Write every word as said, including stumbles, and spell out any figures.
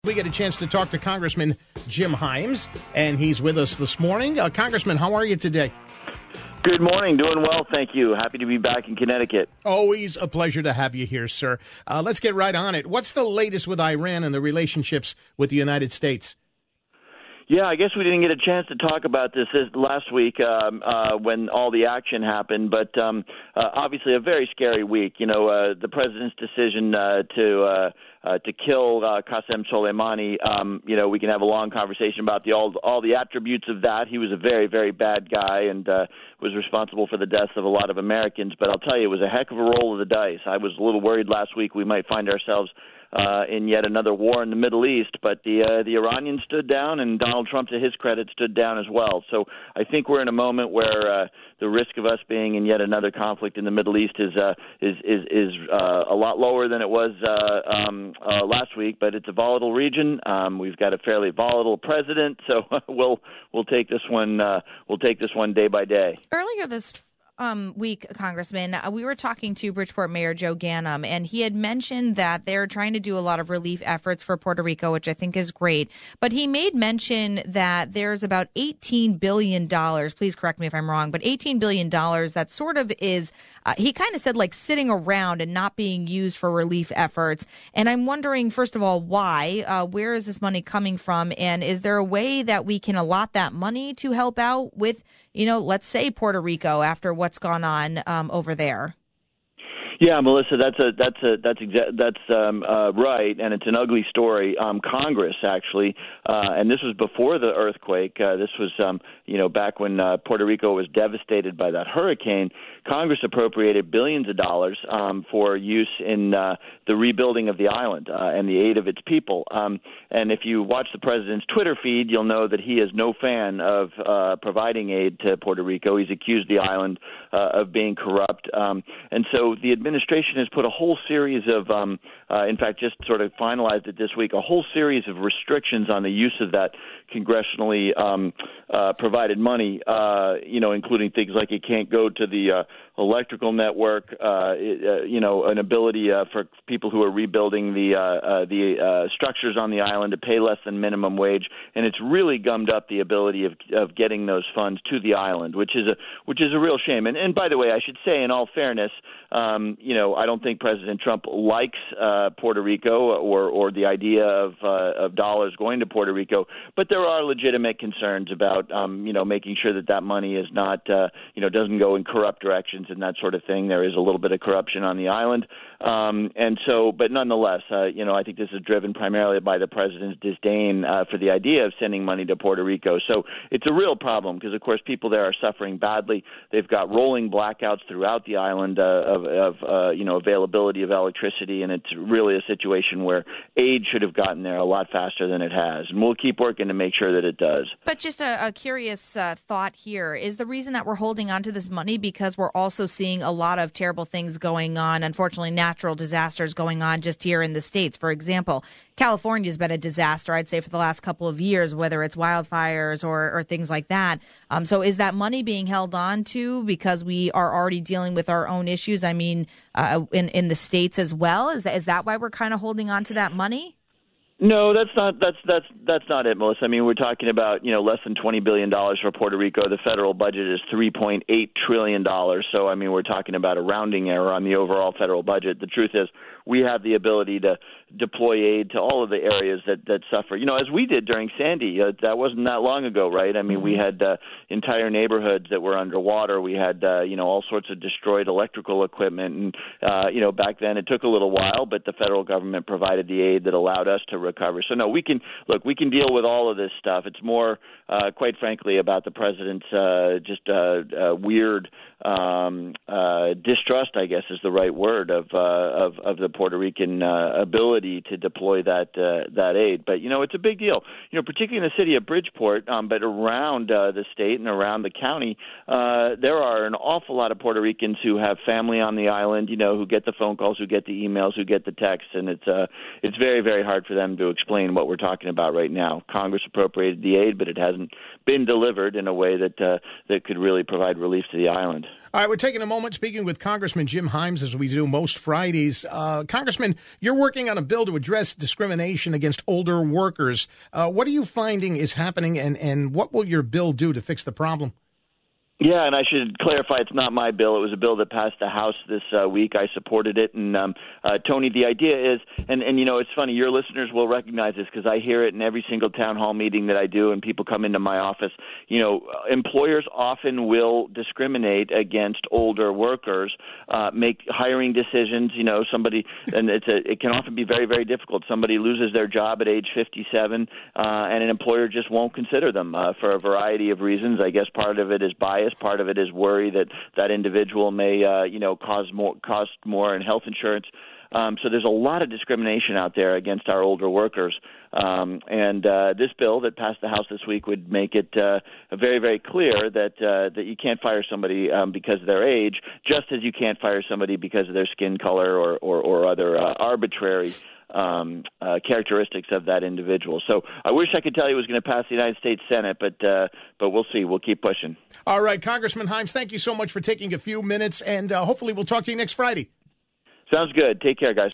we get a chance to talk to Congressman Jim Himes, and he's with us this morning. Uh, Congressman, how are you today? Good morning. Doing well, thank you. Happy to be back in Connecticut. Always a pleasure to have you here, sir. Uh, let's get right on it. What's the latest with Iran and the relationships with the United States? Yeah, I guess we didn't get a chance to talk about this last week um, uh, when all the action happened, but um, uh, obviously a very scary week. You know, uh, the president's decision uh, to uh, uh, to kill uh, Qasem Soleimani. Um, you know, we can have a long conversation about the all all the attributes of that. He was a very, very bad guy and uh, was responsible for the deaths of a lot of Americans. But I'll tell you, it was a heck of a roll of the dice. I was a little worried last week we might find ourselves Uh, in yet another war in the Middle East, but the uh, the Iranians stood down, and Donald Trump, to his credit, stood down as well. So I think we're in a moment where uh, the risk of us being in yet another conflict in the Middle East is uh, is is, is uh, a lot lower than it was uh, um, uh, last week. But it's a volatile region. Um, we've got a fairly volatile president, so we'll we'll take this one uh, we'll take this one day by day. Earlier this Um, week, Congressman, uh, we were talking to Bridgeport Mayor Joe Ganim, and he had mentioned that they're trying to do a lot of relief efforts for Puerto Rico, which I think is great. But he made mention that there's about eighteen billion dollars, please correct me if I'm wrong, but eighteen billion dollars that sort of is, uh, he kind of said like sitting around and not being used for relief efforts. And I'm wondering, first of all, why? Uh, where is this money coming from? And is there a way that we can allot that money to help out with, you know, let's say Puerto Rico after what's gone on um, over there? Yeah, Melissa, that's a that's a that's exa- that's um, uh, right, and it's an ugly story. Um, Congress actually, uh, and this was before the earthquake. Uh, this was um, you know back when uh, Puerto Rico was devastated by that hurricane. Congress appropriated billions of dollars um, for use in uh, the rebuilding of the island uh, and the aid of its people. Um, and if you watch the president's Twitter feed, you'll know that he is no fan of uh, providing aid to Puerto Rico. He's accused the island uh, of being corrupt, um, and so the administration has put a whole series of, um, uh, in fact, just sort of finalized it this week, a whole series of restrictions on the use of that congressionally um, uh, provided money, uh, you know, including things like it can't go to the uh, electrical network, uh, uh, you know, an ability uh, for people who are rebuilding the uh, uh, the uh, structures on the island to pay less than minimum wage, and it's really gummed up the ability of of getting those funds to the island, which is a which is a real shame. And and by the way, I should say, in all fairness, um, you know, I don't think President Trump likes uh, Puerto Rico or or the idea of uh, of dollars going to Puerto Rico, but there are legitimate concerns about um, you know making sure that that money is not uh, you know doesn't go in corrupt directions and that sort of thing. There is a little bit of corruption on the island, um, and so, but nonetheless, uh, you know, I think this is driven primarily by the president's disdain uh, for the idea of sending money to Puerto Rico. So it's a real problem because, of course, people there are suffering badly. They've got rolling blackouts throughout the island uh, of, of uh, you know, availability of electricity, and it's really a situation where aid should have gotten there a lot faster than it has. And we'll keep working to make sure that it does. But just a, a curious uh, thought here, is the reason that we're holding on to this money because we're also seeing a lot of terrible things going on, unfortunately natural disasters going on just here in the States. For example, California's been a disaster, I'd say, for the last couple of years, whether it's wildfires or, or things like that. Um, so is that money being held on to because we are already dealing with our own issues? I mean, uh, in, in the States as well? Is that, is that why we're kind of holding on to that money? No, that's not that's that's that's not it, Melissa. I mean, we're talking about, you know, less than twenty billion dollars for Puerto Rico. The federal budget is three point eight trillion dollars. So, I mean, we're talking about a rounding error on the overall federal budget. The truth is we have the ability to deploy aid to all of the areas that, that suffer. You know, as we did during Sandy, uh, that wasn't that long ago, right? I mean, mm-hmm. we had uh, entire neighborhoods that were underwater. We had, uh, you know, all sorts of destroyed electrical equipment. And, uh, you know, back then it took a little while, but the federal government provided the aid that allowed us to recover. So, no, we can, look, we can deal with all of this stuff. It's more, uh, quite frankly, about the president's uh, just uh, uh, weird um, uh, distrust, I guess is the right word, of, uh, of, of the Puerto Rican uh, ability to deploy that uh, that aid. But, you know, it's a big deal, you know, particularly in the city of Bridgeport, um, but around uh, the state and around the county, uh, there are an awful lot of Puerto Ricans who have family on the island, you know, who get the phone calls, who get the emails, who get the texts, and it's uh, it's very, very hard for them to explain what we're talking about right now. Congress appropriated the aid, but it hasn't been delivered in a way that uh, that could really provide relief to the island. All right, we're taking a moment speaking with Congressman Jim Himes, as we do most Fridays. Uh, Congressman, you're working on a bill to address discrimination against older workers. Uh, what are you finding is happening, and, and what will your bill do to fix the problem? Yeah, and I should clarify, it's not my bill. It was a bill that passed the House this uh, week. I supported it. And, um, uh, Tony, the idea is, and, and, you know, it's funny, your listeners will recognize this because I hear it in every single town hall meeting that I do, and people come into my office. You know, employers often will discriminate against older workers, uh, make hiring decisions. You know, somebody, and it's a, it can often be very, very difficult. Somebody loses their job at age fifty-seven, uh, and an employer just won't consider them uh, for a variety of reasons. I guess part of it is bias. Part of it is worry that that individual may, uh, you know, cause more, cost more in health insurance. Um, so there's a lot of discrimination out there against our older workers. Um, and uh, this bill that passed the House this week would make it uh, very, very clear that uh, that you can't fire somebody um, because of their age, just as you can't fire somebody because of their skin color or, or, or other uh, arbitrary Um, uh, characteristics of that individual. So I wish I could tell you it was going to pass the United States Senate, but uh, but we'll see. We'll keep pushing. All right, Congressman Himes, thank you so much for taking a few minutes, and uh, hopefully we'll talk to you next Friday. Sounds good. Take care, guys.